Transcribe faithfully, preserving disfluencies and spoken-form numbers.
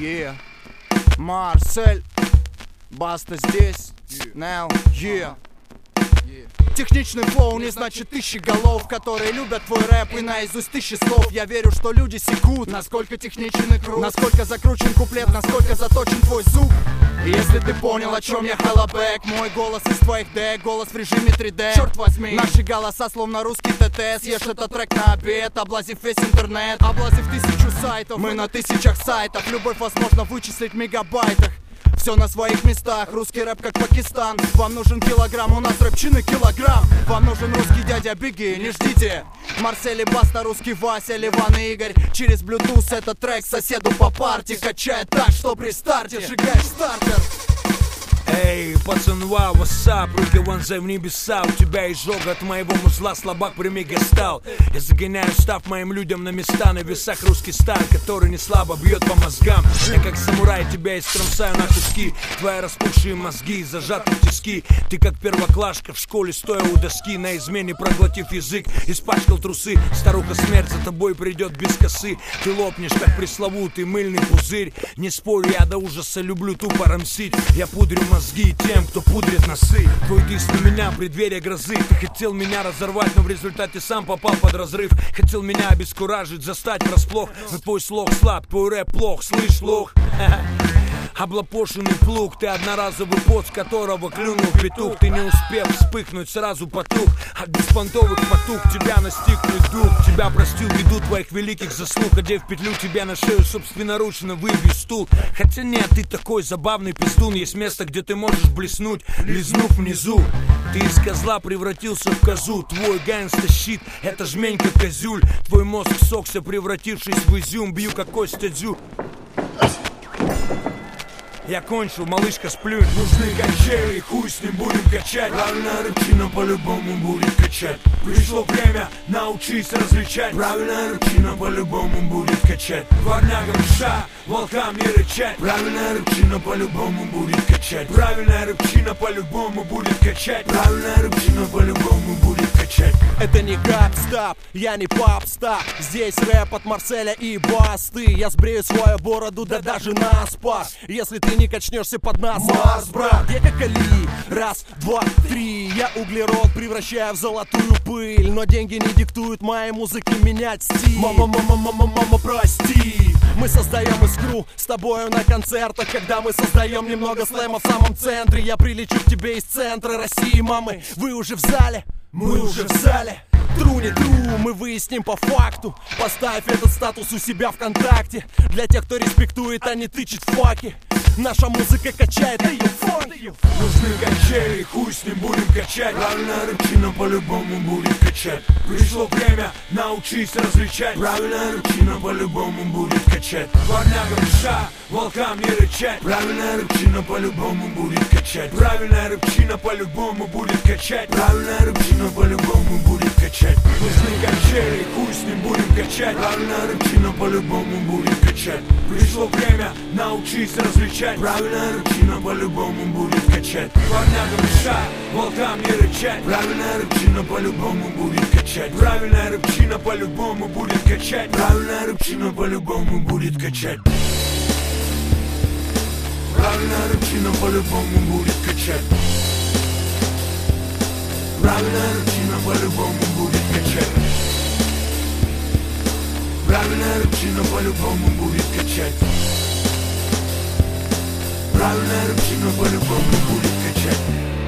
Yeah, Марсель, Баста здесь, now, yeah. Техничный флоу не значит тысячи голов, которые любят твой рэп и наизусть тысячи слов. Я верю, что люди секут, насколько техничен и крут, насколько закручен куплет, насколько заточен твой звук. И если ты понял, о чем я, холлабэк, мой голос из твоих дек, голос в режиме три дэ. Черт возьми, наши голоса словно русский ТТ. Съешь этот трек на обед, облазив весь интернет, облазив тысячу сайтов. Мы на тысячах сайтов, любовь возможно вычислить в мегабайтах. Все на своих местах, русский рэп как Пакистан. Вам нужен килограмм, у нас рэпчины килограмм. Вам нужен русский дядя Бигги, не ждите. Марсель и Баста, русский Вася, Ливан и Игорь. Через Bluetooth этот трек соседу по парте качает так, что при старте сжигаешь стартер. Эй, пацан, вау, вассап, руки вонзай в небеса. У тебя изжог от моего музла, слабак, прими гестал. Я загоняю став моим людям на места. На весах русский сталь, который не слабо бьет по мозгам. Я как самурай тебя истромсаю на куски. Твои распухшие мозги зажаты в тиски. Ты как первоклашка в школе, стоя у доски. На измене проглотив язык, испачкал трусы. Старуха смерть за тобой придет без косы. Ты лопнешь, как пресловутый мыльный пузырь. Не спорю, я до ужаса люблю тупо рамсить. Я пудрю мозги тем, кто пудрит носы. Твой диск на меня, преддверие грозы. Ты хотел меня разорвать, но в результате сам попал под разрыв. Хотел меня обескуражить, застать врасплох. Но твой слог слаб, твой рэп плох, слышь, лох. Облапошенный плуг, ты одноразовый пот, с которого клюнул петух. Ты не успев вспыхнуть, сразу потух. От беспонтовых потух тебя настиг твой дух. Тебя простил ввиду твоих великих заслуг. Одев петлю тебя на шею, собственноручно выбью стул. Хотя нет, ты такой забавный пиздун. Есть место, где ты можешь блеснуть, лизнув внизу. Ты из козла превратился в козу. Твой гангста-щит, это жмень как козюль. Твой мозг сохся, превратившись в изюм. Бью как Костя Дзю. Я кончил, малышка, сплюнь. Нужны качели, хуй с ним будем качать. Правильно, рыбчина по-любому будет качать. Пришло время, научись различать. Правильно, рыбчина по-любому будет качать. Дворнягам ша, волкам не рычать. Правильно, рыбчина по-любому будет качать. Правильно, рыбчина по-любому будет качать. Правильно, рыбчина по-любому будет качать. Это не кап-стап, я не пап-стап. Здесь рэп от Марселя и Басты. Я сбрею свою бороду, да даже на спа. Если ты не качнешься под нас, Марс, брат. Я как Али, раз, два, три. Я углерод превращаю в золотую пыль. Но деньги не диктуют моей музыке менять стиль. Мама, мама, мама, мама, прости. Мы создаем искру с тобою на концертах. Когда мы создаем немного слэма в самом центре. Я прилечу к тебе из центра России, мамы. Вы уже в зале? Мы уже в зале. Тру не тру, мы выясним по факту. Поставь этот статус у себя ВКонтакте. Для тех, кто респектует, а не тычет факи. Наша музыка качает, эй, фон. Нужны качели, хуй с ним будем качать. Правильно, рыбчина по-любому будет качать. Пришло время, научись различать. Правильно, рыбчина по-любому будет качать. Дворнягам ша, волкам не рычать. Правильно, рыбчина по-любому будет качать. Правильно, рыбчина по-любому будет качать. Правильно, рыбчина по-любому будет качать. Нужны качели, хуй с ним будем качать. Правильно, рыбчина по-любому будет качать. Пришло время, научись различать. Правильно, рыбчина по-любому будет качать. Дворнягам ша, волкам не рычать. Правильно, рыбчина по-любому будет качать. Правильно, рыбчина по-любому будет качать. Правильно, рыбчина по-любому будет качать. Правильно, рыбчина по-любому будет качать. Правильно, рыбчина по-любому будет качать. Правильно, рыбчина по-любому будет качать. Правильно, рыбчина по-любому будет качать.